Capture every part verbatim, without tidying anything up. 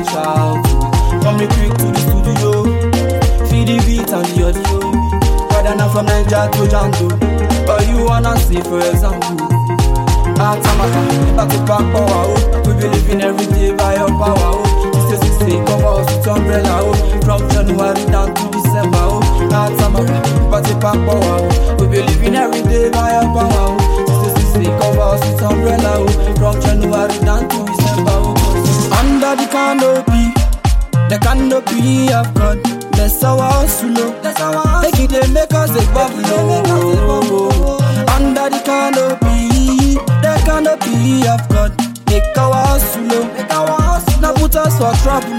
shout. Come me quick to the studio, feel the beat and the audio. Whether not from Niger to Django, but you wanna see for example. Atamaka, back to back power, oh. We believe in every day by your power, oh. This is the cover us with umbrella, oh. From January down to December, oh. Atamaka, back to back power, oh. We believe in every day by your power, oh. This is the cover us with umbrella, oh. From January down to December, oh. Under the canopy, the canopy of God. That's our hustle, that's our hustle. Make it, they make us a bubble. Under the canopy, the canopy of God. Make our hustle, make our hustle. Now put us for trouble.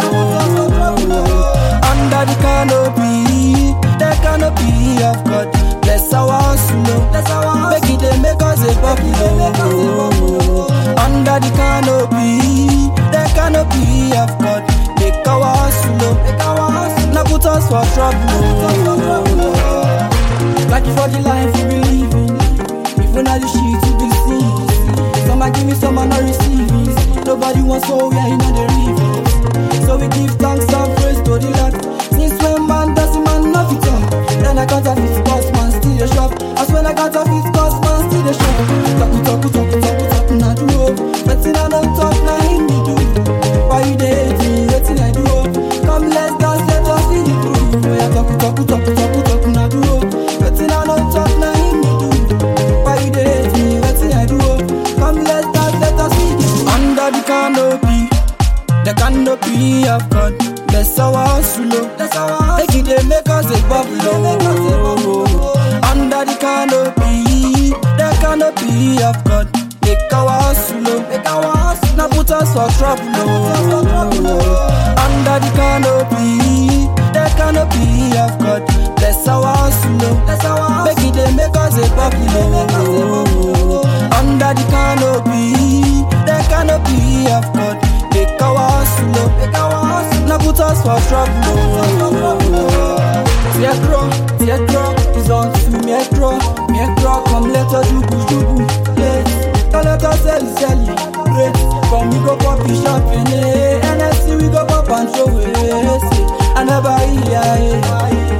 Under the canopy, the canopy of God. Bless our hustle, that's our hustle. Make it, they make us a bubble. Under the canopy, the canopy of God. Make our hustle, make our hustle. Now put us for trouble. Like for the life we believe in. If we not the shit we be seeing. Some are giving, some are not receiving. Nobody wants so we are in the rivers. So we give thanks and praise to the Lord. Since when man does man not it up. Then I got a fifth cost man still the shop. As when I got a fifth cost man still the shop. Talk talk talk talk talk na do. Betting I don't talk na him me do. Why you dey hate me? Wetin I do? Come let's dance, let us see the proof. Oh yeah, talk talk talk talk talk na do. Betting I don't talk na him me do. Why you dey hate me? Wetin I do? Come let's dance, let us see the proof. Under the canopy, the canopy of God. Bless our hustle, bless our hustle. Make it, they make us a bubble. Under the canopy, the canopy of God. Make our hustle, make our hustle. Now put us for trouble. Under the canopy, the canopy of God. Bless our hustle, bless our hustle. Make it, they make us a bubble. Under the canopy, the canopy of God. Make our hustle, make our hustle. Now put us for trouble. Teardrop, teardrop is on to me draw, me draw. Come let us do boo do boo. Let's come let us sell sell it. Great, come we go pop it shopping. N S C we go pop and show it. I never hear it.